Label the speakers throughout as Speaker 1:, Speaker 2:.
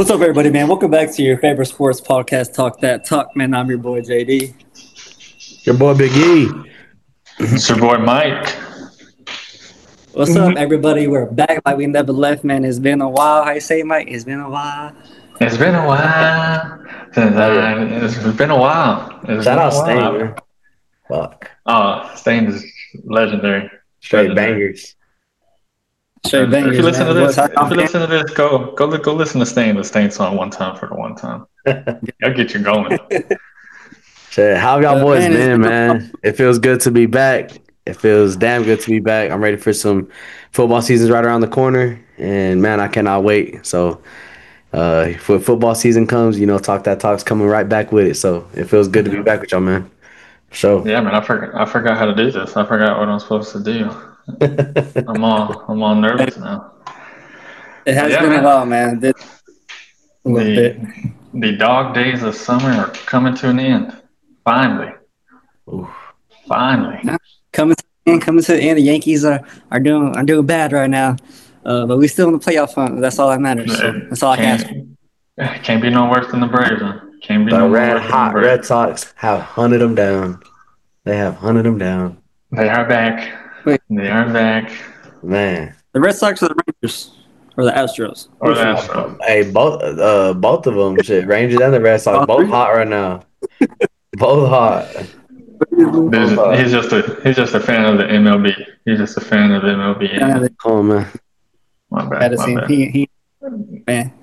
Speaker 1: What's up, everybody, man? Welcome back to your favorite sports podcast, Talk That Talk, man. I'm your boy, JD.
Speaker 2: Your boy Big E.
Speaker 3: It's your boy Mike.
Speaker 1: What's up, everybody? We're back like we never left, man. It's been a while. How you say, Mike? It's been a while.
Speaker 3: It's been a while. It's been a while.
Speaker 2: Shout out Stain, man. Fuck.
Speaker 3: Oh, Stain is legendary.
Speaker 2: Straight
Speaker 3: Legendary.
Speaker 2: bangers.
Speaker 1: Straight bangers,
Speaker 3: If you listen
Speaker 1: man.
Speaker 3: to this,
Speaker 1: What's-
Speaker 3: go listen to the Stain song one time for the one time. I'll get you going.
Speaker 2: Shit, how have y'all boys
Speaker 1: man,
Speaker 2: been, man? It feels good to be back. It feels damn good to be back. I'm ready for some football seasons right around the corner, and man, I cannot wait. So, for football season comes, Talk That Talk's coming right back with it. So it feels good to be back with y'all, man. So
Speaker 3: Yeah, man, I forgot how to do this. I forgot what I'm supposed to do. I'm all nervous now.
Speaker 1: It has
Speaker 3: Yeah,
Speaker 1: been
Speaker 3: man.
Speaker 1: a while, man. A little bit.
Speaker 3: The dog days of summer are coming to an end. Finally.
Speaker 2: Oof.
Speaker 3: Finally.
Speaker 1: Coming to the end. The Yankees are doing bad right now, but we still in the playoff hunt. That's all that matters. So that's all I can ask.
Speaker 3: Can't be no worse than the Braves. Huh? Can't be
Speaker 2: the
Speaker 3: no
Speaker 2: red
Speaker 3: worse than the
Speaker 2: hot
Speaker 3: Braves.
Speaker 2: Red Sox have hunted them down. They have hunted them down,
Speaker 3: They are back.
Speaker 1: Wait.
Speaker 3: They are back.
Speaker 2: man.
Speaker 1: The Red Sox or the Rangers or the Astros?
Speaker 3: Or the Astros.
Speaker 2: Hey, both of them, shit. Rangers and the Red Sox, both hot right now. Both hot.
Speaker 3: He's just a fan of the MLB. He's just a fan of the MLB.
Speaker 2: Come on, man.
Speaker 3: My bad.
Speaker 1: Had to
Speaker 3: My
Speaker 1: see
Speaker 3: bad.
Speaker 1: he man.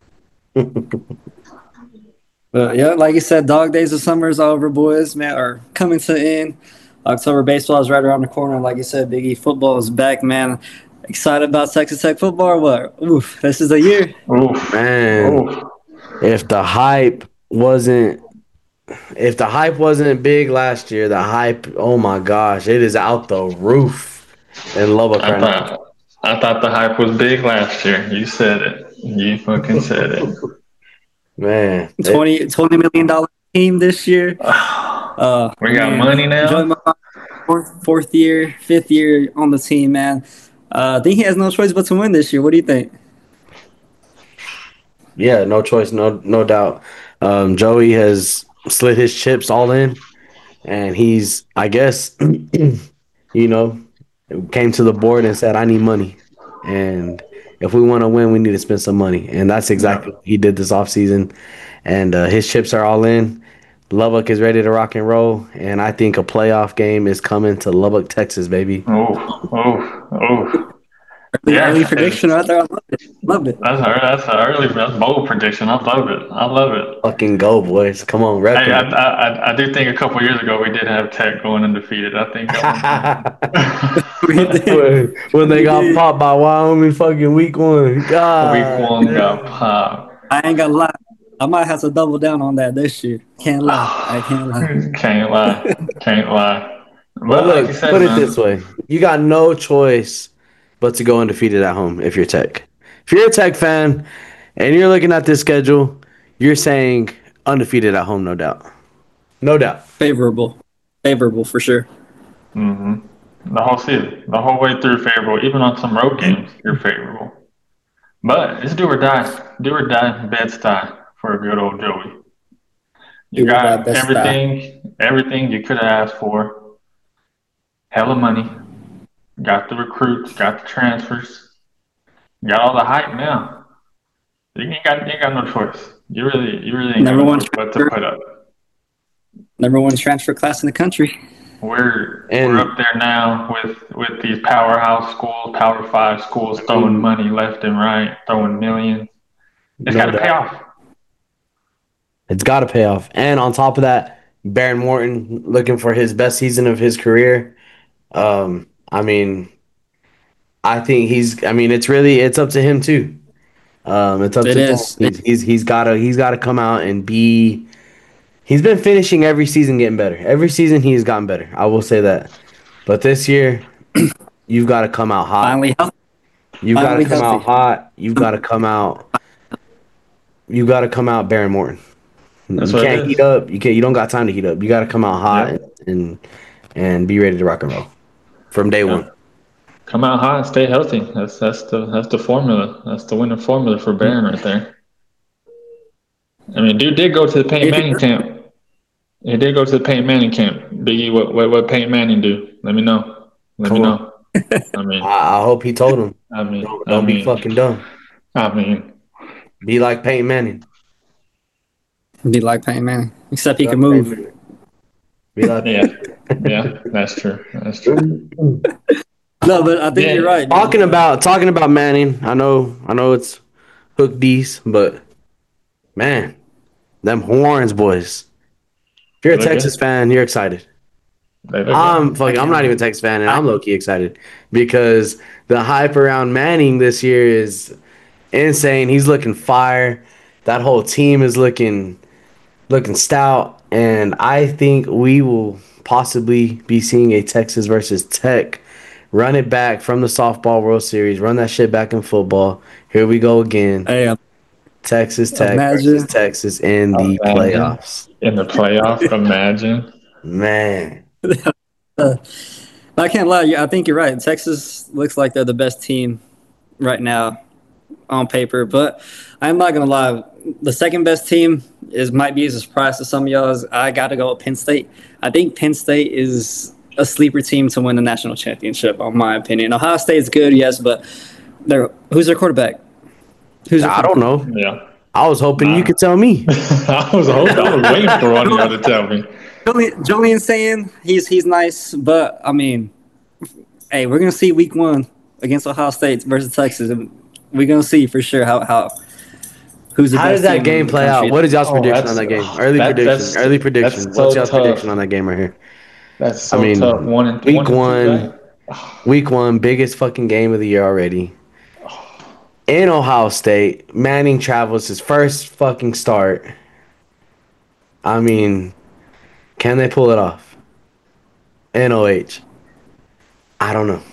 Speaker 1: But yeah, like you said, dog days of summer is over, boys. Man, are coming to the end. October baseball is right around the corner. Like you said, Big E football is back, man. Excited about Texas Tech football or what? Oof, this is the year.
Speaker 3: Oof.
Speaker 2: Man,
Speaker 3: Oof.
Speaker 2: if the hype wasn't big last year, the hype, oh my gosh, it is out the roof in Lubbock right now.
Speaker 3: I thought the hype was big last year. You said it. You fucking said it.
Speaker 2: Man,
Speaker 1: $20 million team this year.
Speaker 3: We got money now.
Speaker 1: Joey Mauer, fifth year on the team, man. I think he has no choice but to win this year. What do you think?
Speaker 2: yeah, no choice, no doubt. Joey has slid his chips all in, and he's, I guess, came to the board and said, "I need money, and if we want to win, we need to spend some money." And that's exactly what he did this offseason. And his chips are all in. Lubbock is ready to rock and roll, and I think a playoff game is coming to Lubbock, Texas, baby.
Speaker 3: Oh.
Speaker 1: Early prediction right there. I loved it.
Speaker 3: That's bold prediction. I love it.
Speaker 2: Fucking go, boys! Come on, rep
Speaker 3: Hey,
Speaker 2: it.
Speaker 3: I do think a couple years ago we did have Tech going undefeated. I think
Speaker 2: when they got popped by Wyoming fucking week one. God.
Speaker 3: week one got popped.
Speaker 1: I ain't gonna lie. I might have to double down on that this year. Can't lie. I can't lie.
Speaker 3: Can't lie.
Speaker 2: But
Speaker 3: like
Speaker 2: look,
Speaker 3: you said,
Speaker 2: put it
Speaker 3: man,
Speaker 2: this way: you got no choice but to go undefeated at home if you're Tech. If you're a Tech fan and you're looking at this schedule, you're saying undefeated at home, no doubt. No doubt.
Speaker 1: Favorable for sure.
Speaker 3: the whole season, the whole way through favorable. Even on some road games, you're favorable. But it's do or die, Bed-Stuy for a good old Joey. You
Speaker 1: Do or die,
Speaker 3: got
Speaker 1: Bed-Stuy.
Speaker 3: everything you could have asked for. Hella money. Got the recruits, got the transfers, got all the hype now. You ain't got no choice. You really ain't
Speaker 1: Number
Speaker 3: got no
Speaker 1: one
Speaker 3: choice but to put up.
Speaker 1: Number one transfer class in the country.
Speaker 3: We're up there now with these powerhouse schools, Power 5 schools throwing money left and right, throwing millions. It's
Speaker 2: No
Speaker 3: got to pay
Speaker 2: doubt.
Speaker 3: off.
Speaker 2: It's got to pay off. And on top of that, Baron Morton looking for his best season of his career. I think it's up to him too. It's up
Speaker 1: It
Speaker 2: to
Speaker 1: is.
Speaker 2: him. He's got to come out and be. He's been finishing every season getting better. Every season he's gotten better. I will say that. But this year, you've got to come out hot.
Speaker 1: Finally healthy.
Speaker 2: You've got to come
Speaker 1: healthy.
Speaker 2: out hot. You've got to come out. You've got to come out Baron Morton.
Speaker 3: That's
Speaker 2: You
Speaker 3: what it
Speaker 2: can't
Speaker 3: is.
Speaker 2: heat up. You don't got time to heat up. You got to come out hot and be ready to rock and roll from day one.
Speaker 3: Come out hot and stay healthy. That's the formula. That's the winning formula for Barron right there. I mean, dude did go to the Peyton Manning camp. He did go to the Peyton Manning camp. Biggie, what Peyton Manning do? Let me know. Let me know. I mean,
Speaker 2: I hope he told him.
Speaker 3: I mean,
Speaker 2: Don't be fucking dumb.
Speaker 3: I mean,
Speaker 2: Be like Peyton Manning.
Speaker 1: Be like Peyton Manning, except he can move.
Speaker 2: Be like
Speaker 3: yeah, that's true. That's true.
Speaker 1: No, but I think you're right.
Speaker 2: Talking about Manning. I know it's Hook D's, but man, them horns, boys. If you're a Texas fan, you're excited. I'm not even a Texas fan, and I'm low-key excited because the hype around Manning this year is insane. He's looking fire. That whole team is looking stout, and I think we will possibly be seeing a Texas versus Tech. Run it back from the softball World Series. Run that shit back in football. Here we go again.
Speaker 1: Hey,
Speaker 2: Texas Tech versus Texas in the playoffs.
Speaker 3: In the playoffs, imagine.
Speaker 2: Man.
Speaker 1: I can't lie. I think you're right. Texas looks like they're the best team right now on paper, but I'm not gonna lie. The second best team might be a surprise to some of y'all. I got to go with Penn State. I think Penn State is a sleeper team to win the national championship, in my opinion. Ohio State's good, yes, but who's their quarterback?
Speaker 2: I don't know.
Speaker 3: Yeah,
Speaker 2: I was hoping you could tell me.
Speaker 3: I was waiting for one of y'all to tell me.
Speaker 1: Julian saying he's nice, but I mean, hey, we're gonna see week 1 against Ohio State versus Texas, and we're gonna see for sure how who's the best.
Speaker 2: How does that game play out? What is y'all's prediction on that game? Early prediction. What's y'all's prediction on that game right here?
Speaker 3: That's so tough.
Speaker 2: Week one, biggest fucking game of the year already. In Ohio State, Manning travels his first fucking start. I mean, can they pull it off? NOH. I don't know.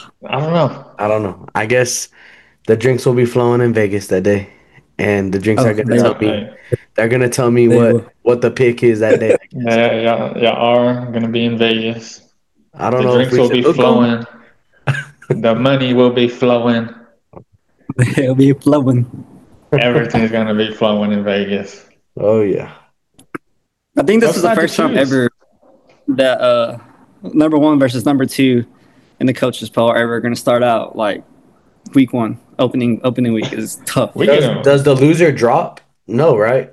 Speaker 2: I don't know. I guess the drinks will be flowing in Vegas that day, and the drinks are gonna tell me. They're gonna tell me what the pick is that day.
Speaker 3: Yeah, are gonna be in Vegas.
Speaker 2: I don't know.
Speaker 3: The drinks will be flowing. The money will be flowing.
Speaker 1: It'll be flowing.
Speaker 3: Everything's gonna be flowing in Vegas.
Speaker 2: Oh yeah.
Speaker 1: I think this is the first time ever that number 1 versus number 2 in the coaches poll are ever going to start out like week 1 opening week is tough.
Speaker 2: Does the loser drop? No, right?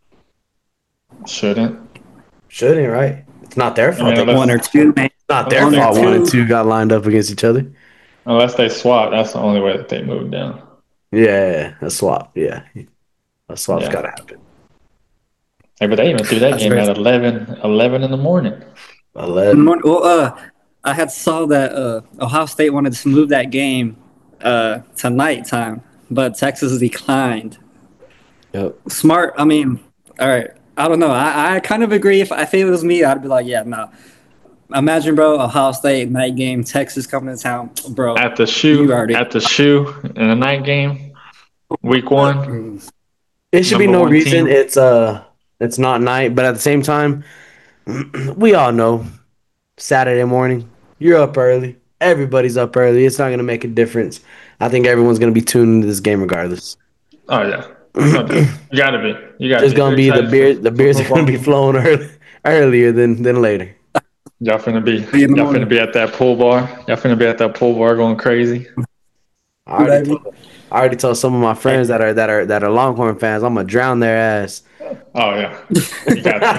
Speaker 3: Shouldn't,
Speaker 2: right? It's not their fault.
Speaker 1: I mean, 1 or 2.
Speaker 2: It's not their fault. 1 and 2 got lined up against each other.
Speaker 3: Unless they swap, that's the only way that they move down.
Speaker 2: Yeah, a swap. Yeah, a swap's got to happen.
Speaker 3: Hey, but they even threw that game at 11 in the morning.
Speaker 2: 11.
Speaker 1: Well, I had saw that Ohio State wanted to move that game to nighttime, but Texas declined.
Speaker 2: Yep.
Speaker 1: Smart. I mean, all right. I don't know. I kind of agree. If it was me, I'd be like, yeah, no. Imagine, bro, Ohio State night game, Texas coming to town, bro.
Speaker 3: At the shoe in a night game, week 1.
Speaker 2: It should be no reason. It's not night, but at the same time, we all know Saturday morning, you're up early. Everybody's up early. It's not going to make a difference. I think everyone's going to be tuned into this game regardless.
Speaker 3: Oh yeah, you got to be.
Speaker 2: It's going to be the beers are going to be flowing earlier than later.
Speaker 3: Y'all finna be at that pool bar. Y'all finna be at that pool bar going crazy.
Speaker 2: I already told some of my friends that are Longhorn fans, I'm gonna drown their ass.
Speaker 3: Oh yeah, you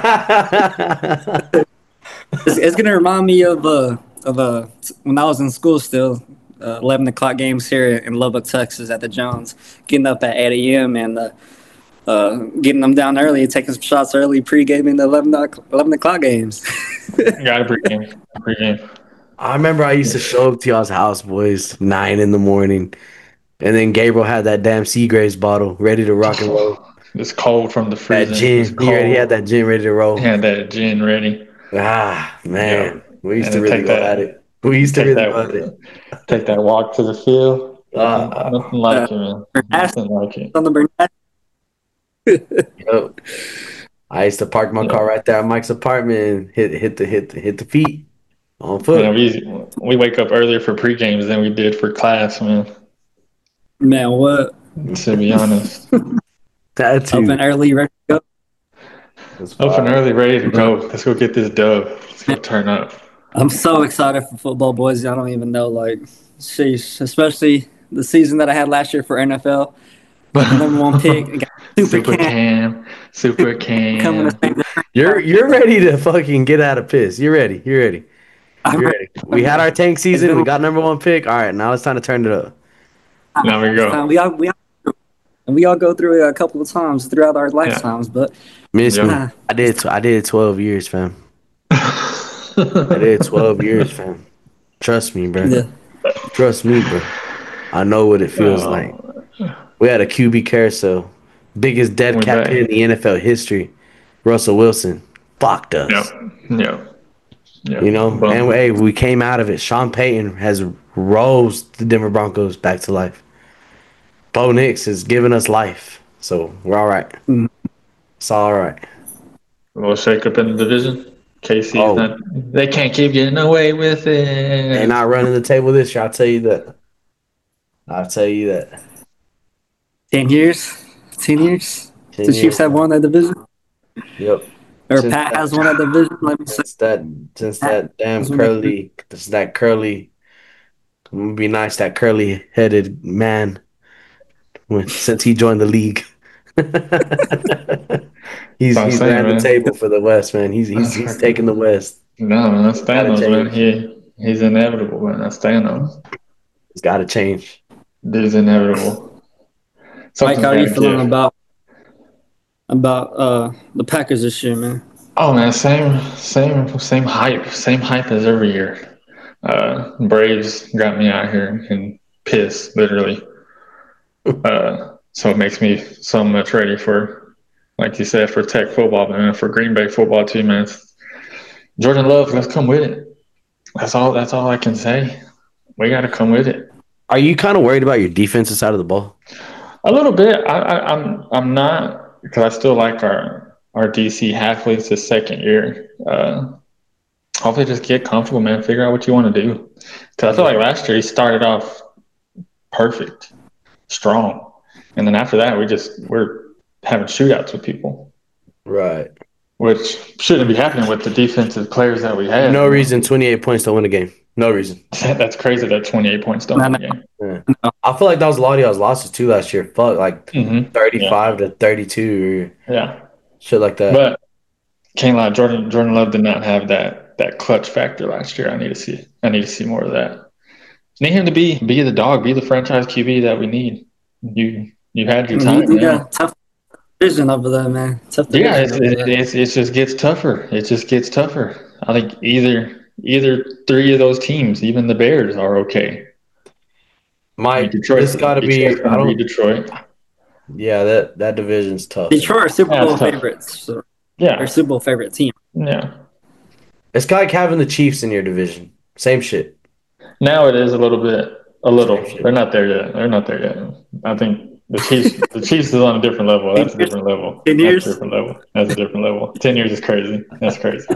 Speaker 3: got to.
Speaker 1: It's gonna remind me of when I was in school still, 11 o'clock games here in Lubbock, Texas, at the Jones, getting up at 8 a.m. and getting them down early, taking some shots early, pre-gaming the 11 o'clock games.
Speaker 3: Got a pregame.
Speaker 2: I remember I used to show up to y'all's house, boys, 9 in the morning, and then Gabriel had that damn Seagraves bottle ready to rock and roll.
Speaker 3: It's cold from the freezer.
Speaker 2: That gin. He already had that gin ready to roll.
Speaker 3: He had that gin ready.
Speaker 2: Ah, man. Yeah. We used to really go at it. We used to really go at it.
Speaker 3: Take that walk to the field. Nothing like it, man. Nothing like it.
Speaker 1: On the Burnett.
Speaker 2: Yep. I used to park my car right there at Mike's apartment and hit the feet on foot.
Speaker 3: Man, we wake up earlier for pre-games than we did for class, man.
Speaker 1: Man, what?
Speaker 3: To be honest.
Speaker 2: That
Speaker 1: Up
Speaker 2: too.
Speaker 1: and early, ready to go.
Speaker 2: That's
Speaker 3: Up and
Speaker 2: fire.
Speaker 3: early, ready to go. Let's go get this dub. Let's go turn up.
Speaker 1: I'm so excited for football, boys. I don't even know, like, sheesh, especially the season that I had last year for NFL. Got the number one pick. I got
Speaker 3: Super Cam. Super
Speaker 1: coming to
Speaker 3: Cam.
Speaker 1: save the
Speaker 2: You're ready to fucking get out of piss. You're ready. You're ready.
Speaker 1: I'm
Speaker 2: You're
Speaker 1: ready.
Speaker 2: ready. We had our tank season. We got number one pick. All right, now it's time to turn it up.
Speaker 3: Now we
Speaker 1: It's
Speaker 3: go.
Speaker 1: time. We all go through it a couple of times throughout our lifetimes, but
Speaker 2: Miss me.
Speaker 1: Nah.
Speaker 2: I did 12 years, fam. I did 12 years, fam. Trust me, bro.
Speaker 1: yeah.
Speaker 2: Trust me, bro. I know what it feels like. We had a QB carousel. Biggest dead
Speaker 3: We
Speaker 2: cat
Speaker 3: back.
Speaker 2: in the NFL history. Russell Wilson. Fucked us.
Speaker 3: Yep.
Speaker 2: You know?
Speaker 3: But
Speaker 2: And hey, we came out of it. Sean Payton has rose the Denver Broncos back to life. Bo Nix has given us life. So we're all right.
Speaker 1: Mhm.
Speaker 2: It's all right.
Speaker 3: a little shake up in the division. KC's
Speaker 2: Oh.
Speaker 3: not. They can't keep getting away with
Speaker 2: They're
Speaker 3: it.
Speaker 2: not running the table this year. I'll tell you that. I'll tell you that.
Speaker 1: 10 years. 10 years.
Speaker 2: 10
Speaker 1: The Chiefs
Speaker 2: years.
Speaker 1: have won that division.
Speaker 2: Yep.
Speaker 1: Or
Speaker 2: Since
Speaker 1: Pat
Speaker 2: that-
Speaker 1: has won that division. Let me say.
Speaker 2: Since that damn
Speaker 1: That's what
Speaker 2: curly, I'm gonna be nice, that curly headed man since he joined the league. he's
Speaker 3: I'm saying,
Speaker 2: ran the
Speaker 3: man.
Speaker 2: table for the West, man. He's taking the West.
Speaker 3: No, man, that's
Speaker 2: Gotta
Speaker 3: Thanos, man.
Speaker 2: change.
Speaker 3: He's inevitable, man. That's Thanos.
Speaker 2: It's got to change.
Speaker 3: Dude's inevitable.
Speaker 1: Mike,
Speaker 3: Something's
Speaker 1: how are you
Speaker 3: gotta
Speaker 1: feeling
Speaker 3: give.
Speaker 1: about the Packers this year, man?
Speaker 3: Oh man, same hype as every year. Braves got me out here and pissed, literally. So it makes me so much ready for, like you said, for Tech football, man, for Green Bay football too, man. Jordan Love, let's come with it. That's all I can say. We got to come with it.
Speaker 2: Are you kind of worried about your defensive side of the ball?
Speaker 3: A little bit. I'm not, because I still like our DC Halfley. It's his second year. Hopefully, just get comfortable, man. Figure out what you want to do. Because I feel like last year he started off perfect, strong, and then after that we're having shootouts with people,
Speaker 2: Right.
Speaker 3: which shouldn't be happening with the defensive players that we have.
Speaker 2: No reason 28 points to win a game. No reason.
Speaker 3: That's crazy that 28 points don't win a game.
Speaker 2: Yeah. I feel like that was a lot of y'all's losses too last year. Fuck, like
Speaker 3: Mm-hmm.
Speaker 2: 35 to 32 or
Speaker 3: Yeah.
Speaker 2: shit like that.
Speaker 3: But can't lie, Jordan Love did not have that clutch factor last year. I need to see more of that. Need him to be the dog, be the franchise QB that we need. You had your time.
Speaker 1: Yeah, tough division over there, man. Tough division.
Speaker 3: Yeah,
Speaker 1: over there.
Speaker 3: it just gets tougher. It just gets tougher. I think either three of those teams, even the Bears, are okay.
Speaker 2: Mike,
Speaker 3: Detroit's
Speaker 2: this got to be.
Speaker 3: Detroit's gonna
Speaker 2: I
Speaker 3: be
Speaker 2: don't.
Speaker 3: Detroit.
Speaker 2: Yeah, that division's tough.
Speaker 1: Detroit are Super
Speaker 3: Yeah,
Speaker 1: Bowl
Speaker 3: it's tough.
Speaker 1: favorites. So
Speaker 3: Yeah,
Speaker 1: they're Super Bowl favorite team.
Speaker 3: yeah.
Speaker 2: It's like having the Chiefs in your division. Same shit.
Speaker 3: Now it is a little bit.
Speaker 2: Same shit.
Speaker 3: They're not there yet. I think the Chiefs is on a different level. That's a different level.
Speaker 1: 10 years?
Speaker 3: That's a different level. 10 years is crazy. That's crazy.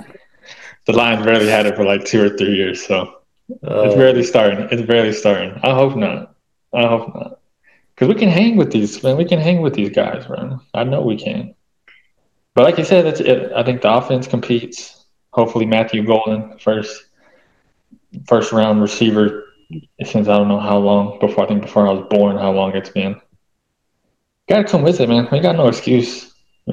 Speaker 3: The Lions barely had it for like 2 or 3 years, so it's barely starting. I hope not. Because we can hang with these, man. We can hang with these guys, man. I know we can. But like you said, that's it. I think the offense competes. Hopefully, Matthew Golden, first round receiver since I don't know how long before I was born. How long it's been. Got to come with it, man. We got no excuse.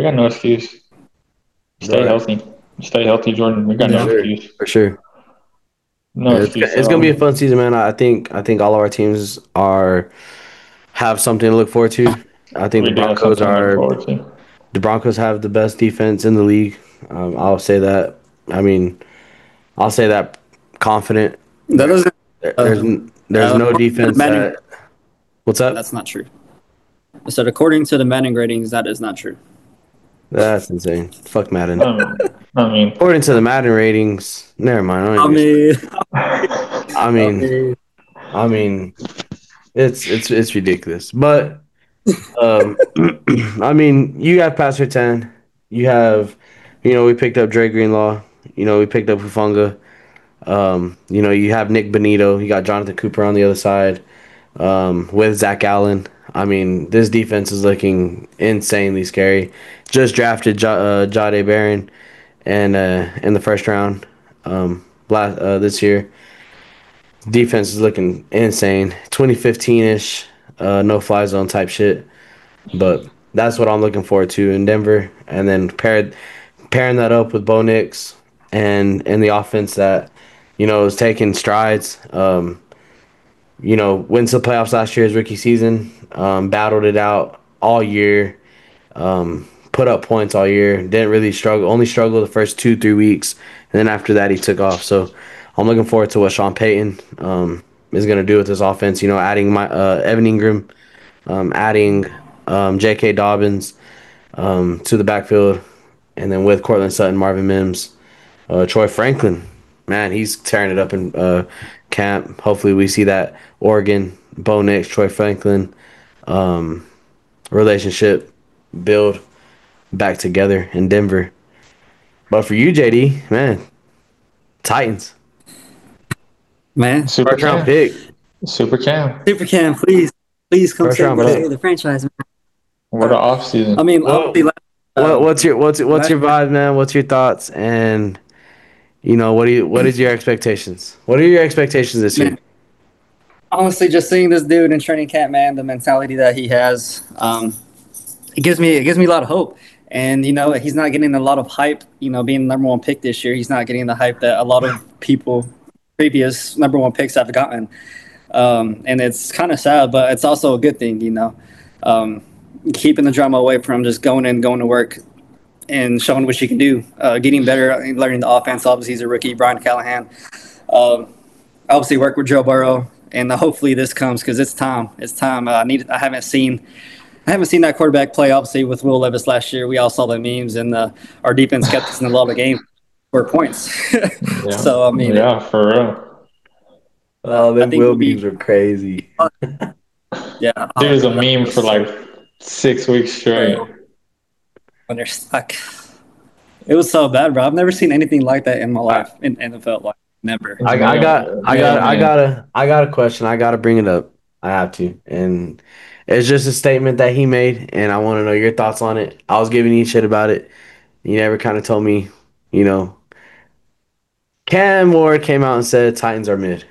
Speaker 3: Stay
Speaker 2: Right.
Speaker 3: healthy. Stay healthy, Jordan. We got no excuse.
Speaker 2: For sure.
Speaker 3: No
Speaker 2: It's
Speaker 3: excuse.
Speaker 2: gonna be a fun season, man. I think all of our teams have something to look forward to. I think the Broncos have the best defense in the league. I'll say that. I mean, I'll say that confident.
Speaker 1: That doesn't.
Speaker 2: There's no defense that. What's up?
Speaker 1: That's not true. I said, according to the Manning ratings, that is not true.
Speaker 2: That's insane. Fuck Madden.
Speaker 3: I mean,
Speaker 2: According to the Madden ratings, never mind. I mean, it's ridiculous. But I mean, you have Pat Surtain. You have, we picked up Dre Greenlaw. We picked up Hufanga. You have Nick Benito. You got Jonathan Cooper on the other side with Zach Allen. I mean, this defense is looking insanely scary. Just drafted Jade Barron and in the first round this year. Defense is looking insane. 2015-ish, no fly zone type shit. But that's what I'm looking forward to in Denver. And then pairing that up with Bo Nix and the offense that, is taking strides. Went to the playoffs last year, his rookie season. Battled it out all year. Put up points all year. Didn't really struggle. Only struggled the first 2-3 weeks, and then after that he took off. So I'm looking forward to what Sean Payton is going to do with this offense. Adding my Evan Ingram, adding J.K. Dobbins to the backfield, and then with Cortland Sutton, Marvin Mims, Troy Franklin. Man, he's tearing it up in camp. Hopefully, we see that Oregon, Bo Nix, Troy Franklin relationship build back together in Denver. But for you, JD, man, Titans.
Speaker 1: Man,
Speaker 3: Super
Speaker 2: First round
Speaker 3: Cam.
Speaker 2: pick.
Speaker 3: Super Cam.
Speaker 1: Super Cam, please come
Speaker 2: First
Speaker 1: save
Speaker 2: round
Speaker 3: pick.
Speaker 1: the franchise. Man.
Speaker 3: What an offseason.
Speaker 1: I mean,
Speaker 2: Well,
Speaker 1: obviously,
Speaker 2: What's your vibe, man? What's your thoughts? And what is your expectations? What are your expectations this year?
Speaker 1: honestly, just seeing this dude in training camp, man, the mentality that he has, it gives me a lot of hope. And he's not getting a lot of hype. Being the number one pick this year, he's not getting the hype that a lot of people, previous number one picks, have gotten. And it's kind of sad, but it's also a good thing. Keeping the drama away from just going to work and showing what you can do, getting better, learning the offense. Obviously, he's a rookie, Brian Callahan. Obviously, work with Joe Burrow, and hopefully this comes because it's time. It's time. I haven't seen that quarterback play. Obviously, with Will Levis last year, we all saw the memes, and our defense kept us in a lot of games for points.
Speaker 3: Yeah.
Speaker 1: So I mean,
Speaker 3: yeah, for real.
Speaker 2: Oh,
Speaker 1: I
Speaker 2: them
Speaker 1: think
Speaker 2: Will
Speaker 1: we'll be-
Speaker 2: memes are crazy.
Speaker 1: yeah,
Speaker 3: There was a meme for like 6 weeks straight.
Speaker 1: when they're stuck. It was so bad, bro. I've never seen anything like that in my life in NFL. Like never.
Speaker 2: I got a question. I gotta bring it up. I have to, and it's just a statement that he made, and I want to know your thoughts on it. I was giving you shit about it. You never kind of told me, Cam Ward came out and said Titans are mid.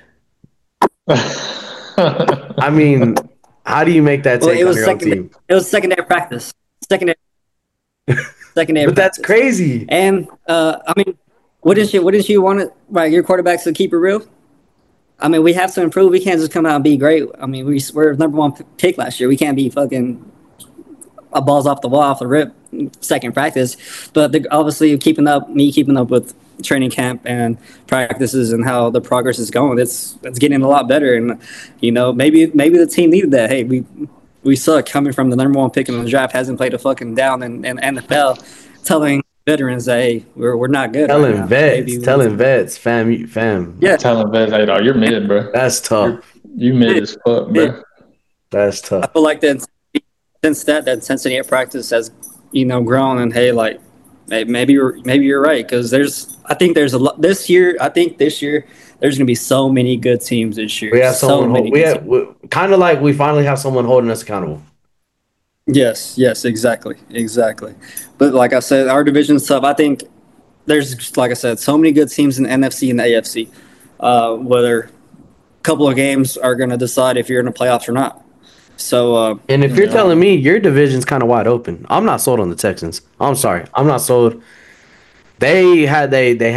Speaker 2: I mean, how do you make that take on your own team?
Speaker 1: It was second day of practice. Second day
Speaker 2: But that's crazy.
Speaker 1: And I mean, wouldn't you want it? Right, your quarterbacks to keep it real. I mean, we have to improve. We can't just come out and be great. I mean, we're number one pick last year. We can't be fucking balls off the wall, off the rip, second practice. But obviously, keeping up with training camp and practices and how the progress is going, it's getting a lot better. And maybe the team needed that. Hey, we suck coming from the number one pick in the draft, hasn't played a fucking down in NFL, telling veterans that hey, we're not good.
Speaker 2: Telling vets, fam.
Speaker 1: Yeah,
Speaker 3: Telling vets, hey, dog, you're mid, bro.
Speaker 2: That's tough.
Speaker 3: You mid as fuck, bro.
Speaker 2: That's tough.
Speaker 1: I feel like that since that intensity at practice has grown, and hey, like maybe you're right, because I think there's a lot this year. I think this year there's gonna be so many good teams this year.
Speaker 2: We have kind of like we finally have someone holding us accountable.
Speaker 1: Yes, exactly. But like I said, our division's tough. I think there's, like I said, so many good teams in the NFC and the AFC. Whether a couple of games are going to decide if you're in the playoffs or not. So,
Speaker 2: and if you're telling me your division's kind of wide open, I'm not sold on the Texans. I'm sorry, I'm not sold. They had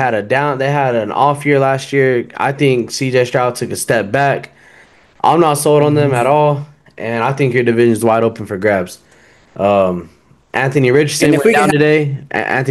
Speaker 2: an off year last year. I think C.J. Stroud took a step back. I'm not sold on them at all. And I think your division is wide open for grabs. Anthony Richardson went down today.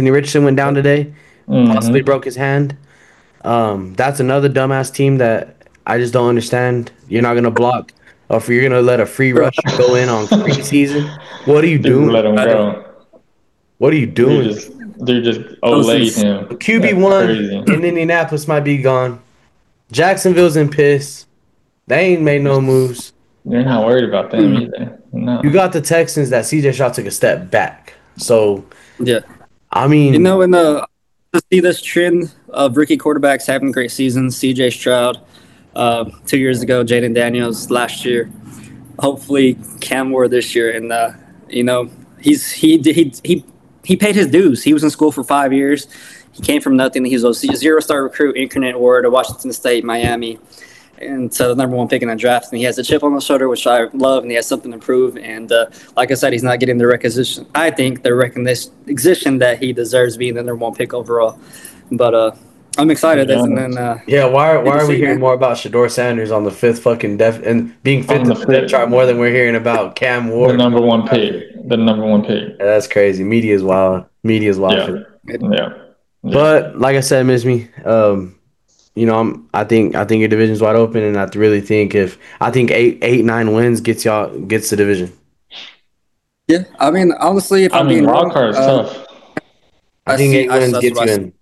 Speaker 3: Mm-hmm.
Speaker 2: Possibly broke his hand. That's another dumbass team that I just don't understand. You're not going to block, or if you're going to let a free rusher go in on preseason. What are you doing?
Speaker 3: Let him go.
Speaker 2: What are you doing?
Speaker 3: They're just Olay him.
Speaker 2: QB1 in Indianapolis might be gone. Jacksonville's in piss. They ain't made no moves.
Speaker 3: You're not worried about them either. No.
Speaker 2: You got the Texans that C.J. Stroud took a step back. So,
Speaker 1: yeah.
Speaker 2: I mean...
Speaker 1: to see this trend of rookie quarterbacks having great seasons, C.J. Stroud 2 years ago, Jaden Daniels last year, hopefully Cam Ward this year, and he paid his dues. He was in school for 5 years. He came from nothing. He was a 0-star recruit, Incarnate Ward of Washington State, Miami, and so the number one pick in the draft. And he has a chip on his shoulder, which I love, and he has something to prove. And like I said, he's not getting the recognition. I think the recognition that he deserves being the number one pick overall. But I'm excited.
Speaker 3: Yeah.
Speaker 1: And then
Speaker 2: why are we hearing more about Shador Sanders on the fifth fucking and being fifth in the depth chart more than we're hearing about Cam Ward?
Speaker 3: The number one pick.
Speaker 2: Yeah, that's crazy. Media's wild.
Speaker 3: Yeah.
Speaker 2: But like I said, Miss Me, I think your division's wide open, and I really think if 8-9 wins gets the division.
Speaker 1: Yeah, I mean, honestly, if I'm being
Speaker 3: wild card is tough.
Speaker 2: I think 8 wins gets you in.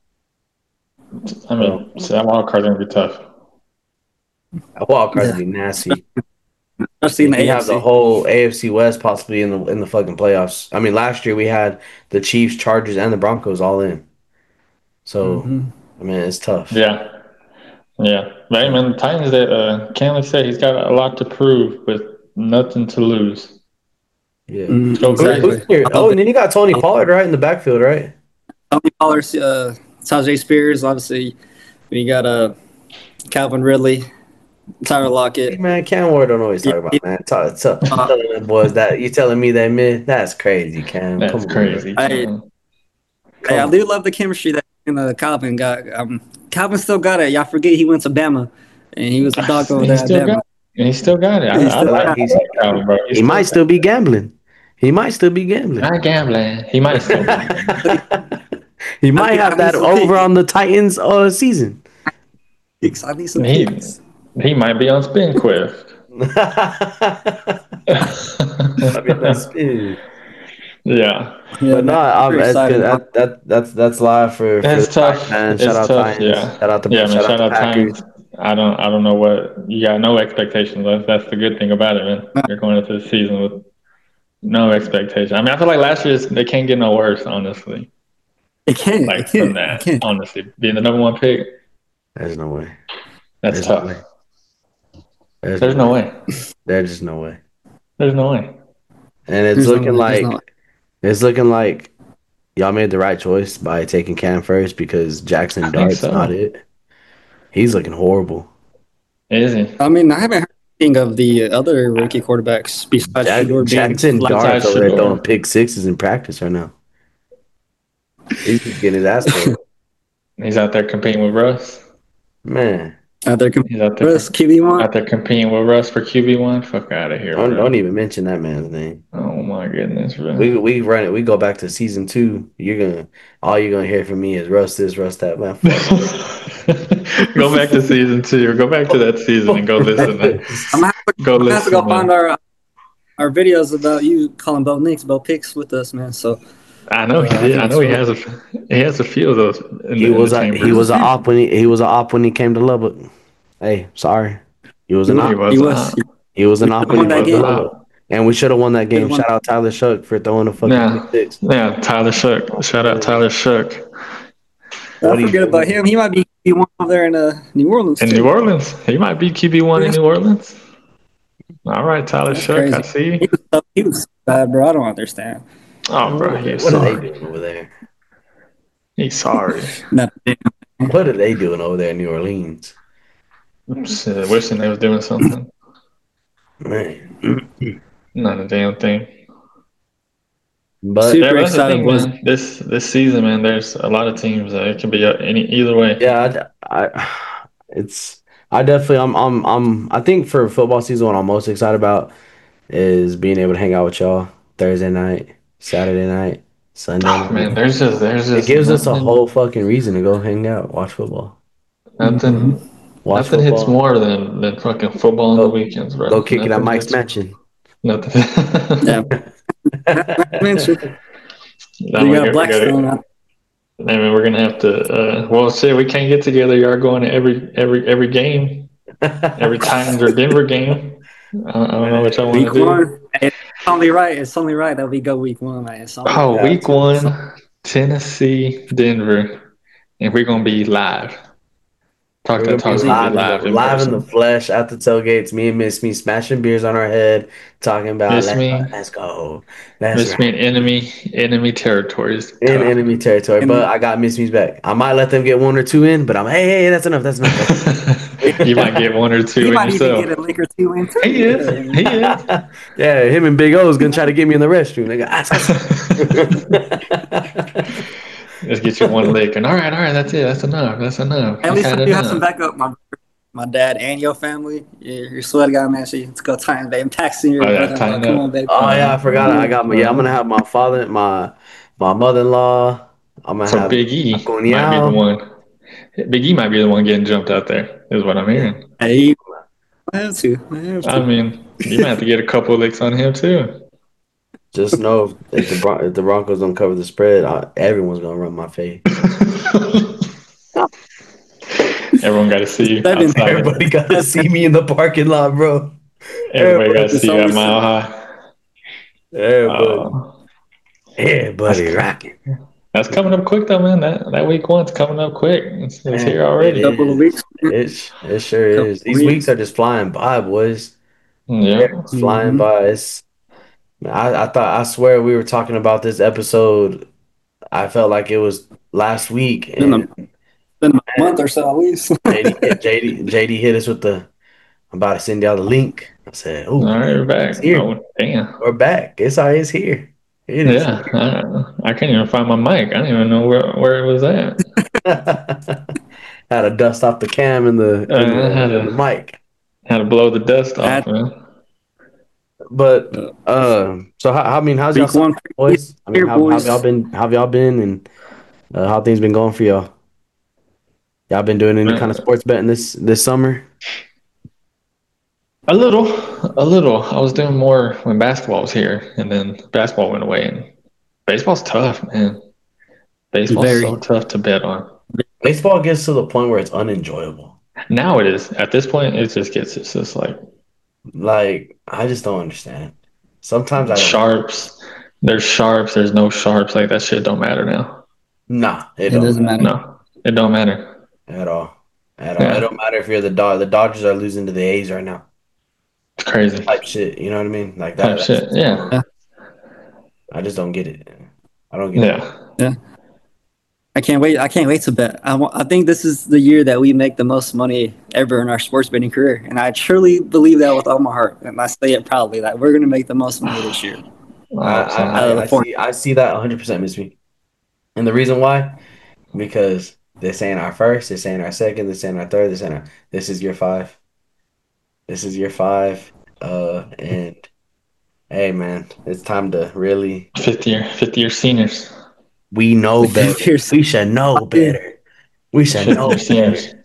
Speaker 3: I mean, so that wild card's gonna be tough.
Speaker 2: That wild card's gonna be nasty.
Speaker 1: Especially in the AFC.
Speaker 2: You have the whole AFC West possibly in the fucking playoffs. I mean, last year we had the Chiefs, Chargers, and the Broncos all in. So, I mean, it's tough.
Speaker 3: Yeah. But hey, man, the Titans that Canley said he's got a lot to prove with nothing to lose.
Speaker 2: Yeah.
Speaker 1: Exactly.
Speaker 2: Oh, and then you got Tony Pollard right in the backfield, right?
Speaker 1: Tony Pollard, Tajay Spears, obviously. We got Calvin Ridley, Tyler Lockett.
Speaker 2: Hey, man, Cam Ward don't always talk about, man. Telling the boys that you telling me that, man, that's crazy, Cam.
Speaker 3: That's crazy.
Speaker 1: I do love the chemistry that Calvin got. Calvin still got it. Y'all forget he went to Bama, and he was a dog over there at Bama.
Speaker 3: He still got it.
Speaker 2: He might still be gambling.
Speaker 3: Not gambling. He might still be.
Speaker 2: He might have that over on the Titans season.
Speaker 1: I need some
Speaker 3: he might be on Spinquift. Yeah.
Speaker 2: But no, that's live for
Speaker 3: that's tough.
Speaker 2: Man. Shout out Titans.
Speaker 3: Yeah.
Speaker 2: Shout out the
Speaker 3: shout out
Speaker 2: Packers.
Speaker 3: Titans. I don't know what you got. No expectations. That's the good thing about it, man. You're going into the season with no expectation. I mean, I feel like last year they can't get no worse. Honestly,
Speaker 1: it can't.
Speaker 3: Like from that, honestly, being the number one pick.
Speaker 2: There's no way.
Speaker 3: That's tough.
Speaker 2: No way.
Speaker 3: There's no way.
Speaker 2: There's just no way.
Speaker 3: There's no way.
Speaker 2: And it's looking like y'all made the right choice by taking Cam first because Jackson Dart's not it. He's looking horrible.
Speaker 3: Is he?
Speaker 1: I mean, I haven't heard anything of the other rookie quarterbacks besides
Speaker 2: Jackson Dart over there throwing pick sixes in practice right now. He's just getting his ass pulled.
Speaker 3: He's out there competing with Russ.
Speaker 2: Man.
Speaker 1: Out there competing with Russ, QB1.
Speaker 3: Out there compeing with Russ for QB1. Fuck out of here.
Speaker 2: Don't even mention that man's name.
Speaker 3: Oh my goodness, bro.
Speaker 2: We run it. We go back to season 2. All you're gonna hear from me is Russ this, Russ that, man.
Speaker 3: Go back to season 2 or go back to that season and go listen.
Speaker 1: I'm gonna have to go find our videos about you calling Bo Nix, Bo Picks with us, man. So
Speaker 3: I know he did. I know he has a few of those.
Speaker 2: He was an op when he came to Lubbock. Hey, sorry. He was an op. He was an op when he came to Lubbock. And we should have won that game. Shout out Tyler Shook for throwing a fucking six.
Speaker 3: Yeah, Tyler Shook. Shout out Tyler Shook.
Speaker 1: Don't forget about him. He might be QB1 over there in New Orleans.
Speaker 3: New Orleans. He might be QB1 in New Orleans. All right, Tyler Shook. I see.
Speaker 1: He was bad, bro. I don't understand.
Speaker 3: Oh, bro.
Speaker 2: What are they doing over there?
Speaker 3: He's sorry.
Speaker 2: What are they doing over there in New Orleans?
Speaker 3: Wishing they was doing something.
Speaker 2: Man.
Speaker 3: Not a damn thing.
Speaker 2: But
Speaker 1: super excited
Speaker 3: man. This season, man. There's a lot of teams. It can be either way.
Speaker 2: Yeah, I think for football season, what I'm most excited about is being able to hang out with y'all Thursday night, Saturday night, Sunday night.
Speaker 3: Man, there's just
Speaker 2: it gives us a whole fucking reason to go hang out, watch football.
Speaker 3: Nothing hits more than fucking football on the weekends, bro.
Speaker 2: Go kick it at Mike's Mansion.
Speaker 3: Nothing.
Speaker 1: Yeah. You got Blackstone out.
Speaker 3: I mean, we're gonna have to. Well, shit, we can't get together. You are going to every game, every Titans or Denver game. I don't know what y'all want to do.
Speaker 1: It's only right. It's only right that we go week 1, man.
Speaker 3: Week 1, Tennessee, Denver, and we're gonna be live. Talk
Speaker 2: We're
Speaker 3: that
Speaker 2: gonna be
Speaker 3: talk's gonna be
Speaker 2: live in the
Speaker 3: person.
Speaker 2: flesh at the tailgates. Me and Miss Me smashing beers on our head, talking about
Speaker 3: Miss me,
Speaker 2: let's go, let's
Speaker 3: miss me in
Speaker 2: ride
Speaker 3: enemy territory is
Speaker 2: in
Speaker 3: tough.
Speaker 2: enemy territory.
Speaker 1: And
Speaker 2: But I got Miss Me's back. I might let them get one or two in, but I'm hey, that's enough. That's enough.
Speaker 3: You might get one or two
Speaker 1: he
Speaker 3: in
Speaker 1: might even
Speaker 3: yourself.
Speaker 1: get a lick or two in too.
Speaker 3: He is. He is.
Speaker 2: Yeah, him and Big O is gonna try to get me in the restroom. They go,
Speaker 3: Let's get you one lick, and all right, that's it. That's enough. That's enough.
Speaker 1: At
Speaker 3: I've
Speaker 1: least
Speaker 3: had
Speaker 1: you have some
Speaker 3: enough.
Speaker 1: backup. My dad and your family. Your sweat guy, man. So let's go time, baby. I'm texting your
Speaker 3: Oh yeah,
Speaker 1: brother-in-law.
Speaker 3: tighten
Speaker 1: Come on,
Speaker 3: up.
Speaker 1: baby.
Speaker 2: Oh yeah, I forgot. I got my I'm gonna have my father, my mother-in-law. I'm gonna
Speaker 3: So
Speaker 2: have
Speaker 3: Big
Speaker 2: a
Speaker 3: E might be the
Speaker 2: cuñado.
Speaker 3: one. Big E might be the one getting jumped out there. Is what I'm hearing.
Speaker 1: Hey, I have to. I have
Speaker 3: I
Speaker 1: to.
Speaker 3: mean, you might have to get a couple of licks on him too.
Speaker 2: Just know if the Broncos don't cover the spread, everyone's gonna run my face.
Speaker 3: Everyone got to see you
Speaker 1: They've been
Speaker 3: outside.
Speaker 2: Everybody got to see me in the parking lot, bro.
Speaker 3: Everybody got to
Speaker 1: It's
Speaker 3: see you at
Speaker 1: always-
Speaker 3: Mile High.
Speaker 2: Everybody rocking.
Speaker 3: That's coming up quick though, man. That week one's coming up quick. It's here already.
Speaker 2: It
Speaker 1: Couple of
Speaker 2: is.
Speaker 1: weeks.
Speaker 2: It sure
Speaker 1: Couple
Speaker 2: is.
Speaker 1: of
Speaker 2: These
Speaker 1: weeks.
Speaker 2: weeks are just flying by, boys.
Speaker 3: Yeah.
Speaker 2: They're just flying by. I swear we were talking about this episode. I felt like it was last week, and
Speaker 1: Been a month or so at least.
Speaker 2: JD hit us with I'm about to send y'all the link. I said,
Speaker 3: All
Speaker 2: "Oh,
Speaker 3: right, we're back.
Speaker 2: it's here.
Speaker 3: Oh, damn.
Speaker 2: We're back. It's here. It is."
Speaker 3: Yeah. I can't even find my mic. I don't even know where it was at.
Speaker 2: Had to dust off the cam and the mic.
Speaker 3: Had to blow the dust off,
Speaker 1: Had-
Speaker 3: man.
Speaker 2: But so how's y'all
Speaker 1: Week one,
Speaker 2: boys? I mean,
Speaker 1: here,
Speaker 2: how
Speaker 1: boys.
Speaker 2: have y'all been, and how things been going for y'all? Y'all been doing any kind of sports betting this summer?
Speaker 3: A little. I was doing more when basketball was here, and then basketball went away. And baseball's tough, man. Baseball's
Speaker 1: Very.
Speaker 3: so tough to bet on.
Speaker 2: Baseball gets to the point where it's unenjoyable.
Speaker 3: Now it is. At this point, it's just like
Speaker 2: I just don't understand. Sometimes I don't.
Speaker 3: sharps. There's sharps. There's no sharps. Like that shit don't matter now.
Speaker 2: Nah,
Speaker 1: It doesn't matter.
Speaker 3: No, it don't matter.
Speaker 2: at all.
Speaker 3: Yeah.
Speaker 2: It don't matter if you're the Dodgers. The Dodgers are losing to the A's right now.
Speaker 3: It's crazy.
Speaker 2: Type shit. You know what I mean? Like
Speaker 3: Type
Speaker 2: that.
Speaker 3: shit. Yeah.
Speaker 2: I just don't get it. I don't get it.
Speaker 3: Yeah.
Speaker 1: I can't wait to bet. I think this is the year that we make the most money ever in our sports betting career, and I truly believe that with all my heart. And I say it proudly that we're going to make the most money this year.
Speaker 2: I see that 100%, Miss Me. And the reason why, because this ain't our first, this ain't our second, this ain't our third, this is year 5. This is year 5. And hey, man, it's time to really.
Speaker 3: Fifth year seniors.
Speaker 2: We know better. We should know better. We should know better.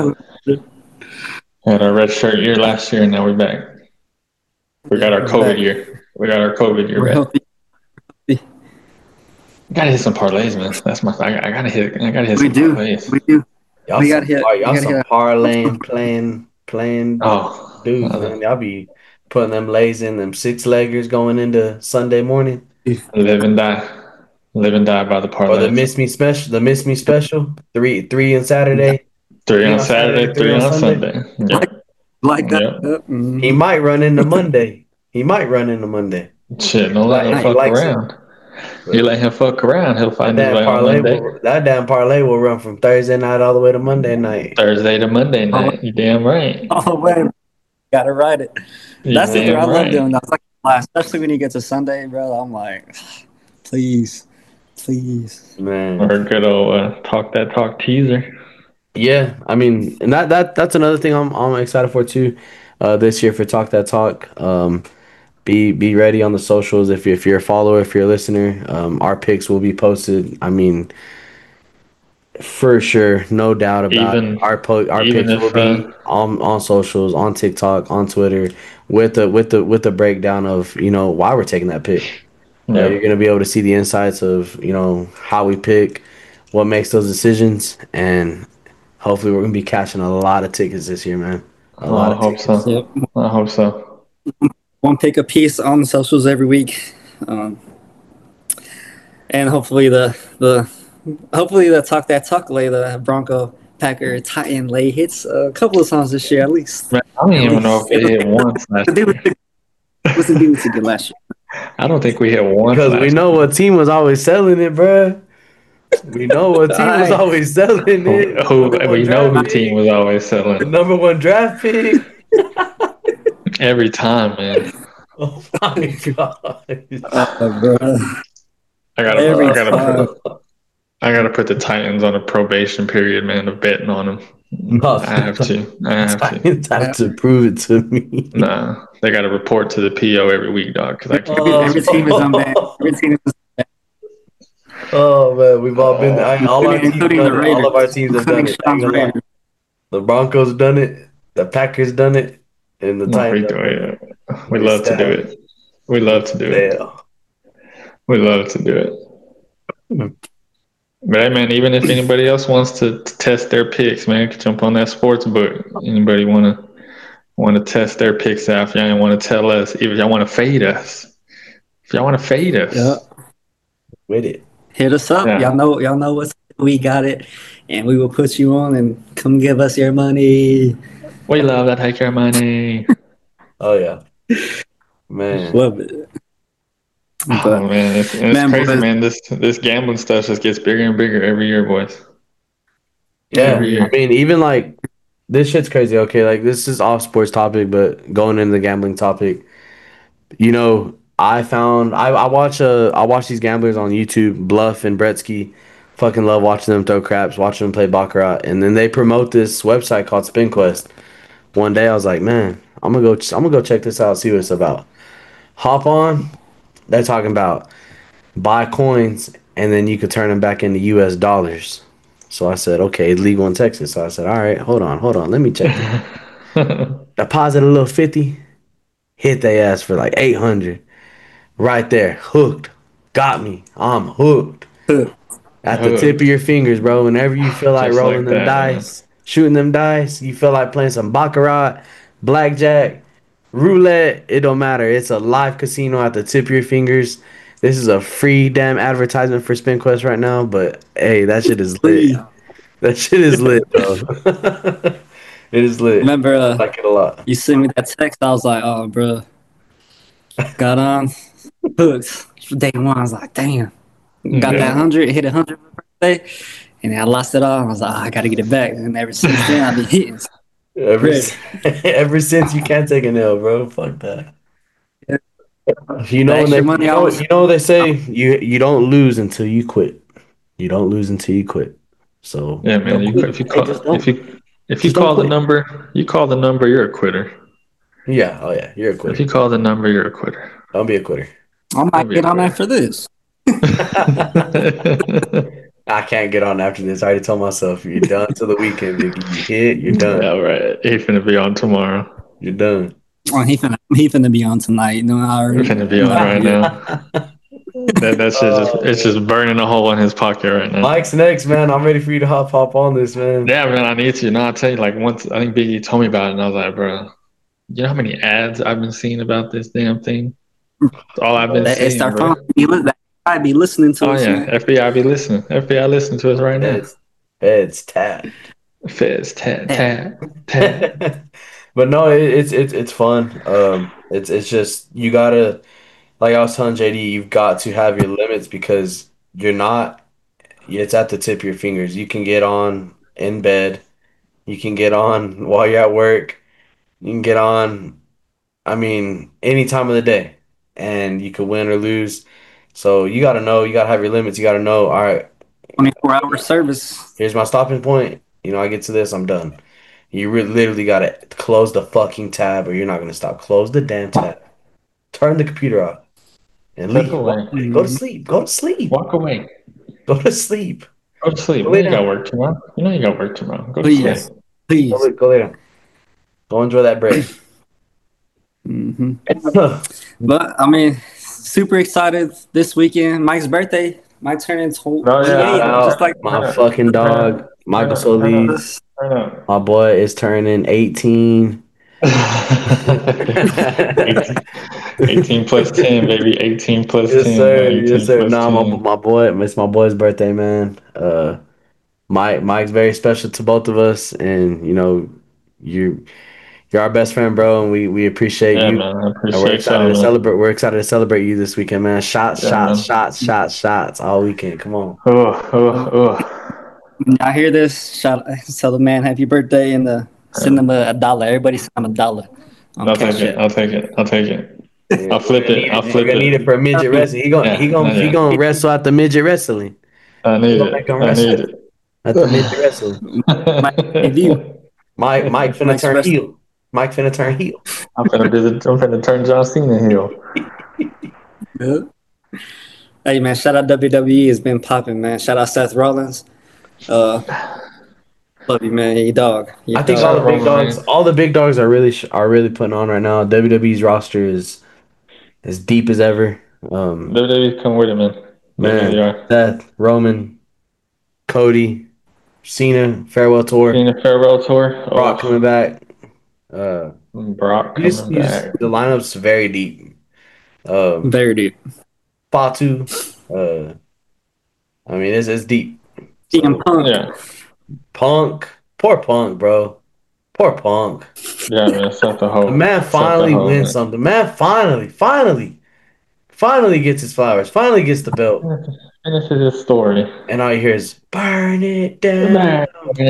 Speaker 3: Had our red shirt year last year, and now we're back. We got our COVID year. We got our COVID year
Speaker 1: We're
Speaker 3: back.
Speaker 1: healthy.
Speaker 3: Gotta hit some parlays, man. That's my. I gotta hit
Speaker 1: We
Speaker 3: some
Speaker 1: do.
Speaker 3: parlays.
Speaker 1: We do.
Speaker 2: Y'all
Speaker 1: We gotta hit.
Speaker 2: Y'all
Speaker 1: We
Speaker 2: some
Speaker 1: gotta
Speaker 2: parlaying, playing
Speaker 3: Oh,
Speaker 2: dudes, man. Y'all be putting them lays in them 6-leggers going into Sunday morning.
Speaker 3: live and die by the parlay.
Speaker 2: Or the miss me special. 3 on Saturday.
Speaker 3: 3 on Saturday, 3 on Sunday. Yep.
Speaker 1: like that.
Speaker 3: Yep.
Speaker 1: Mhm.
Speaker 2: He might run into Monday.
Speaker 3: Shit, don't let him
Speaker 2: He
Speaker 3: fuck
Speaker 2: likes it.
Speaker 3: around. You let him fuck around, he'll
Speaker 2: That
Speaker 3: find his
Speaker 2: damn
Speaker 3: way on Monday.
Speaker 2: parlay will run from Thursday night all the way to Monday night.
Speaker 3: Thursday to Monday night. You damn right.
Speaker 1: Oh wait, gotta write it.
Speaker 3: You
Speaker 1: That's the thing
Speaker 3: damn
Speaker 1: I love
Speaker 3: right.
Speaker 1: doing. That's like last, especially when you get to Sunday, bro. I'm like, please.
Speaker 2: Man.
Speaker 3: Or a good old talk that talk teaser.
Speaker 2: Yeah, I mean, and that's another thing I'm excited for too. This year for Talk That Talk. Be ready on the socials if you're a follower, if you're a listener. Our picks will be posted. I mean, for sure, no doubt about it. Our picks will be on socials, on TikTok, on Twitter, with the breakdown of why we're taking that pick.
Speaker 3: Yeah.
Speaker 2: You're gonna be able to see the insights of how we pick, what makes those decisions, and hopefully we're gonna be cashing a lot of tickets this year, man. A lot of tickets.
Speaker 3: So.
Speaker 1: Yep.
Speaker 3: I hope so.
Speaker 1: One pick a piece on the socials every week, and hopefully the Talk That Talk lay the Bronco Packer Titan lay hits a couple of times this year at least.
Speaker 3: Man, I don't even know if we hit once last
Speaker 1: They
Speaker 3: year.
Speaker 1: wasn't doing too good last year.
Speaker 3: I don't think we hit once
Speaker 2: Because we
Speaker 3: last
Speaker 2: know what team was always selling it, bruh. We know what team was always selling it.
Speaker 3: year. We know who team was always
Speaker 2: The
Speaker 3: selling
Speaker 2: number one draft pick.
Speaker 3: every time, man.
Speaker 2: Oh my god.
Speaker 1: Bro.
Speaker 3: I gotta put the Titans on a probation period, man, of betting on them.
Speaker 2: No,
Speaker 3: I have to.
Speaker 2: Titans have to prove it to me.
Speaker 3: Nah, they got to report to the PO every week, dog. Because I can't.
Speaker 1: Every team is unbanned. Every team is
Speaker 2: Oh man, we've all been there. All our teams
Speaker 1: including
Speaker 2: done
Speaker 1: the
Speaker 2: it.
Speaker 1: Raiders.
Speaker 2: All of our teams have done
Speaker 1: Including
Speaker 2: it.
Speaker 1: Sean's
Speaker 2: Ain't gonna lie.
Speaker 1: Raiders.
Speaker 2: The Broncos done it. The Packers done it. And the Titans done it.
Speaker 3: We love to do it. We love to do it. We love to do it. But hey, man, even if anybody else wants to test their picks, man, jump on that sports book. Anybody want to test their picks out? If y'all want to tell us, if y'all want to fade us,
Speaker 1: Yeah.
Speaker 2: With it.
Speaker 1: Hit us up.
Speaker 3: Yeah.
Speaker 1: Y'all know what's we got it, and we will put you on and come give us your money.
Speaker 3: We love that. Take your money.
Speaker 2: Oh yeah, man.
Speaker 1: Love it.
Speaker 3: Oh man, it's crazy, man. This gambling stuff just gets bigger and bigger every year, boys.
Speaker 2: Yeah,
Speaker 3: Every year.
Speaker 2: I mean, even like this shit's crazy. Okay, like this is off sports topic, but going into the gambling topic, you know, I watch these gamblers on YouTube, Bluff and Bretsky. Fucking love watching them throw craps, watching them play baccarat, and then they promote this website called SpinQuest. One day I was like, man, I'm gonna go check this out, see what it's about. Hop on. They're talking about buy coins and then you could turn them back into US dollars. So I said, okay, it's legal in Texas. So I said, all right, hold on, let me check this. Deposit a little 50, hit they ass for like 800. Right there, hooked. Got me. I'm hooked. At the tip of your fingers, bro. Whenever you feel like
Speaker 3: Just
Speaker 2: rolling
Speaker 3: like
Speaker 2: them
Speaker 3: that,
Speaker 2: dice, shooting them dice, you feel like playing some baccarat, blackjack, roulette, it don't matter. It's a live casino at the tip of your fingers. This is a free damn advertisement for SpinQuest right now, but hey, that shit is lit. That shit is lit, bro. It is lit.
Speaker 1: Remember,
Speaker 2: I like it a lot.
Speaker 1: you sent me that text. I was like, oh, bro. Got on hooked for day one. I was like, damn. Got that 100, hit 100 my birthday, and then I lost it all. I was like, I got to get it back. And ever since then, I've been hitting.
Speaker 2: Ever since you can't take an L, bro. Fuck that.
Speaker 1: Yeah.
Speaker 2: You know, they say you don't lose until you quit. You don't lose until you quit. So
Speaker 3: yeah, man. If you call the number, you're a quitter.
Speaker 2: Yeah. Oh yeah, you're a quitter.
Speaker 3: If you call the number, you're a quitter.
Speaker 2: Don't be a quitter.
Speaker 1: I might get on after this.
Speaker 2: I can't get on after this. I already told myself you're done till the weekend. If you hit, you're done.
Speaker 3: Yeah, right. He's finna be on tomorrow.
Speaker 2: You're done.
Speaker 1: Oh, he finna be on tonight. No, I already.
Speaker 3: He's finna be on right now. That shit it's just burning a hole in his pocket right now.
Speaker 2: Mike's next, man. I'm ready for you to hop on this, man.
Speaker 3: Yeah, man. I need to. No, I'll tell you. Like once, I think Biggie told me about it, and I was like, bro, you know how many ads I've been seeing about this damn thing? That's all I've been seeing.
Speaker 1: Start I be listening to us.
Speaker 3: Oh yeah, FBI be listening. FBI listening to us right now.
Speaker 2: Feds tapped.
Speaker 3: Feds tap.
Speaker 2: But no, it's fun. It's just you gotta, like I was telling JD, you've got to have your limits because you're not. It's at the tip of your fingers. You can get on in bed. You can get on while you're at work. You can get on. I mean, any time of the day, and you could win or lose. So you got to know, you got to have your limits. You got to know, all right,
Speaker 1: 24-hour service.
Speaker 2: Here's my stopping point. You know, I get to this, I'm done. You literally got to close the fucking tab or you're not going to stop. Close the damn tab. Turn the computer off. And leave. Go to sleep. Go to sleep.
Speaker 3: Walk away.
Speaker 2: Go to sleep.
Speaker 3: Go to sleep. You got work tomorrow. You know you got work tomorrow. Go to sleep.
Speaker 1: Please.
Speaker 2: Go lay down. Go enjoy that break.
Speaker 1: Mm-hmm. But, I mean, super excited this weekend. Mike's birthday. Mike turning 28.
Speaker 2: Just like my fucking dog, Michael Solis. My boy is turning 18.
Speaker 3: 18 plus 10, baby. 18 plus 10.
Speaker 2: Yes, sir. Yes, sir. Nah, my boy, it's my boy's birthday, man. Mike's very special to both of us, and you you're our best friend, bro, and we appreciate
Speaker 3: Yeah,
Speaker 2: you.
Speaker 3: man. I
Speaker 2: And we're
Speaker 3: appreciate
Speaker 2: excited
Speaker 3: y'all,
Speaker 2: to
Speaker 3: man.
Speaker 2: celebrate. We're excited to celebrate you this weekend, man. Shots,
Speaker 3: Yeah,
Speaker 2: shots,
Speaker 3: man.
Speaker 2: shots, shots, shots all weekend. Come on.
Speaker 3: Oh.
Speaker 1: I hear this. Tell the man happy birthday and send him a dollar. Everybody send him a dollar on
Speaker 3: I'll take
Speaker 1: Cash
Speaker 3: it.
Speaker 1: App.
Speaker 3: I'll take it. I'll take it.
Speaker 2: Yeah,
Speaker 3: I'll flip it. I'll
Speaker 2: we're
Speaker 3: flip
Speaker 2: gonna need it
Speaker 3: it.
Speaker 2: for a midget wrestling. He
Speaker 3: Yeah.
Speaker 2: gonna wrestle at the midget wrestling.
Speaker 3: I
Speaker 2: He
Speaker 3: need
Speaker 2: gonna make
Speaker 3: it.
Speaker 2: him
Speaker 3: I
Speaker 2: wrestle
Speaker 3: need it.
Speaker 2: at the midget wrestling.
Speaker 1: Mike debut.
Speaker 2: Mike finna
Speaker 1: Mike's
Speaker 2: turn
Speaker 1: wrestling.
Speaker 2: heel. Mike finna turn heel.
Speaker 3: I'm finna turn John Cena heel.
Speaker 1: Hey man, shout out WWE. It's been popping, man. Shout out Seth Rollins. Love you, man. You dog.
Speaker 2: I think
Speaker 3: Shout out Roman Reigns.
Speaker 2: all the big dogs are really putting on right now. WWE's roster is as deep as ever.
Speaker 3: WWE, come with it, man. They really
Speaker 2: Man,
Speaker 3: are.
Speaker 2: Seth, Roman, Cody, Cena, farewell tour,
Speaker 3: Seeing the farewell tour.
Speaker 2: Brock coming back.
Speaker 3: Brock
Speaker 2: You just,
Speaker 3: coming back.
Speaker 2: the lineup's very deep.
Speaker 1: Very deep.
Speaker 2: Fatu, I mean it's deep.
Speaker 1: CM Punk.
Speaker 3: Yeah.
Speaker 2: Punk, poor Punk, bro, poor Punk.
Speaker 3: Yeah, man. Set the whole.
Speaker 2: The man finally wins something. The man finally gets his flowers. Finally gets the belt.
Speaker 3: Finishes his story.
Speaker 2: And all you hear is "Burn it down."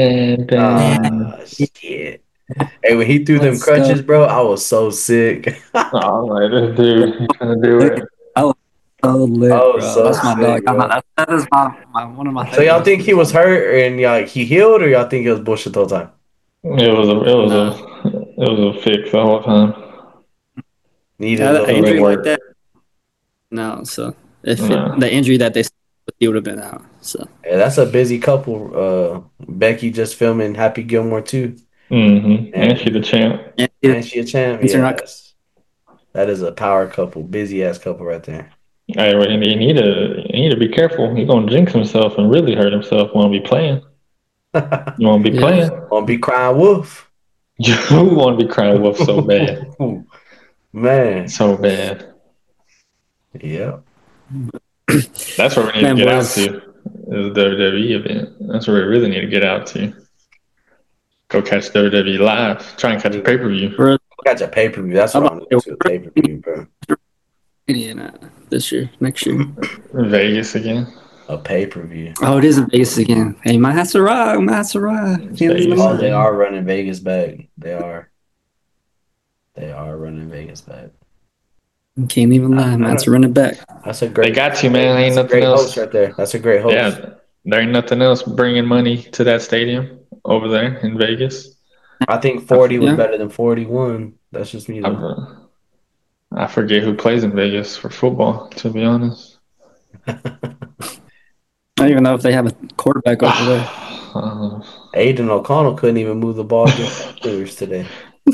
Speaker 2: Shit. Hey, when he threw them crutches, bro, I was so sick.
Speaker 3: Oh, like this dude, he's gonna do it.
Speaker 1: So lit,
Speaker 2: Oh,
Speaker 1: bro.
Speaker 2: so
Speaker 1: That's my
Speaker 2: sick,
Speaker 1: dog.
Speaker 2: bro.
Speaker 1: That is my one of my
Speaker 2: So y'all think he was hurt and he healed, or y'all think it was bullshit the whole time?
Speaker 3: It was a fix the whole time.
Speaker 2: Needed a little
Speaker 1: injury
Speaker 2: work.
Speaker 1: like that. No, so if
Speaker 3: No.
Speaker 1: the injury that he would have been out. So
Speaker 2: Yeah, that's a busy couple. Becky just filming Happy Gilmore too.
Speaker 3: Mm-hmm. And she the champ.
Speaker 2: And she a champ.
Speaker 1: It's
Speaker 2: Yeah,
Speaker 1: not-
Speaker 2: that is a power couple, busy ass couple right there.
Speaker 3: Hey, well, he need to be careful. He's gonna jinx himself and really hurt himself. Won't be playing. You won't be
Speaker 1: Yeah.
Speaker 3: playing.
Speaker 2: Won't be crying wolf.
Speaker 3: You want to be crying wolf so bad,
Speaker 2: Man.
Speaker 3: so bad.
Speaker 2: Yeah.
Speaker 3: That's where we need
Speaker 1: Man,
Speaker 3: to get out
Speaker 1: boys.
Speaker 3: to. Is the WWE event. That's where we really need to get out to. Go catch WWE live. Try and catch a pay per view.
Speaker 2: Got your pay per view. That's what I'm doing to a pay per view, bro.
Speaker 1: This year, next year.
Speaker 3: Vegas again.
Speaker 2: A pay per view.
Speaker 1: Oh, it is in Vegas again. Hey, might have to ride.
Speaker 3: Vegas.
Speaker 2: Oh, they are running Vegas back. They are running Vegas back.
Speaker 1: Can't even lie, man. To run it back.
Speaker 2: That's a great.
Speaker 3: They got you, man. Ain't
Speaker 2: that's a
Speaker 3: nothing
Speaker 2: great
Speaker 3: else.
Speaker 2: host right there. That's a great host.
Speaker 3: Yeah, there ain't nothing else bringing money to that stadium over there in Vegas.
Speaker 2: I think 40 was
Speaker 1: Yeah.
Speaker 2: better than 41. That's just me. Though.
Speaker 3: I forget who plays in Vegas for football, to be honest.
Speaker 1: I don't even know if they have a quarterback over there.
Speaker 2: Aiden O'Connell couldn't even move the ball against the Steelers today.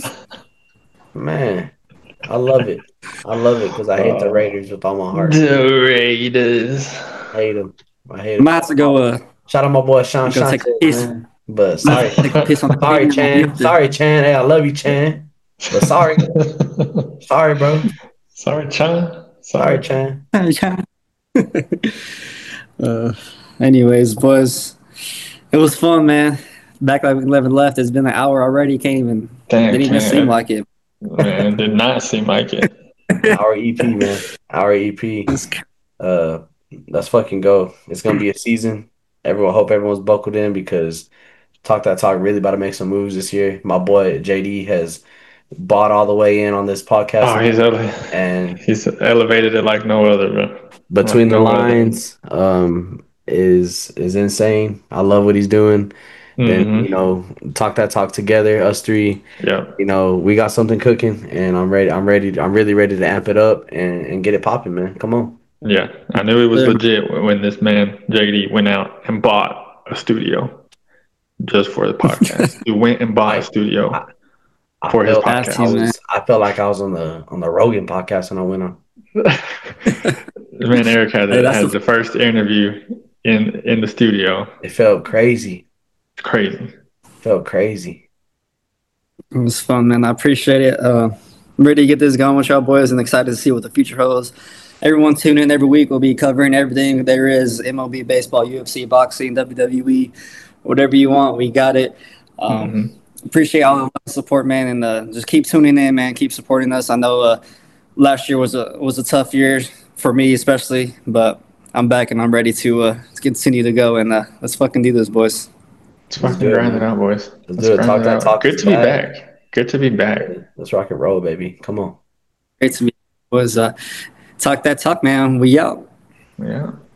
Speaker 2: Man, I love it. I love it because I hate the Raiders with all my heart.
Speaker 3: The Raiders.
Speaker 2: I hate them.
Speaker 1: I might have to go.
Speaker 2: Shout out my boy Sean
Speaker 1: Go take a
Speaker 2: Shante,
Speaker 1: piece.
Speaker 2: man. But sorry,
Speaker 1: Take a piece on the
Speaker 2: sorry,
Speaker 1: stadium.
Speaker 2: Chan. Sorry, Chan. Hey, I love you, Chan. But sorry, sorry, bro.
Speaker 3: Sorry, Chan.
Speaker 2: Sorry, Chan.
Speaker 1: Anyways, boys, it was fun, man. Back like 11 left. It's been an hour already. Didn't even seem like it.
Speaker 3: Man, it did not seem like it.
Speaker 2: Our EP, man. Our EP. Let's fucking go. It's gonna be a season. Hope everyone's buckled in because Talk That Talk really about to make some moves this year. My boy JD has bought all the way in on this podcast.
Speaker 3: Oh, he's elevated it like no other, bro.
Speaker 2: Between the lines, is insane. I love what he's doing.
Speaker 3: Mm-hmm.
Speaker 2: Then Talk That Talk together, us three.
Speaker 3: Yeah.
Speaker 2: We got something cooking, and I'm ready. I'm really ready to amp it up and get it popping, man. Come on.
Speaker 3: Yeah, I knew it was legit when this man JD went out and bought a studio just for the podcast. He went and bought a studio for his podcast.
Speaker 2: I felt like I was on the Rogan podcast when I went on.
Speaker 3: Man, Eric had the first interview in the studio.
Speaker 2: It felt crazy.
Speaker 3: Crazy.
Speaker 2: Felt crazy.
Speaker 1: It was fun, man. I appreciate it. I'm ready to get this going with y'all boys and excited to see what the future holds. Everyone tune in every week. We'll be covering everything there is: MLB, baseball, UFC, boxing, WWE, whatever you want, we got it. Appreciate all the support, man, and just keep tuning in, man. Keep supporting us. I know last year was a tough year for me, especially, but I'm back and I'm ready to continue to go, and let's fucking do this, boys.
Speaker 3: Let's fucking grind it out, boys.
Speaker 2: Let's do it. Talk that talk.
Speaker 3: Good to be back. Good to be back.
Speaker 2: Let's rock and roll, baby. Come on.
Speaker 1: Great to meet you, boys. Talk that talk, man. We out.
Speaker 3: Yeah.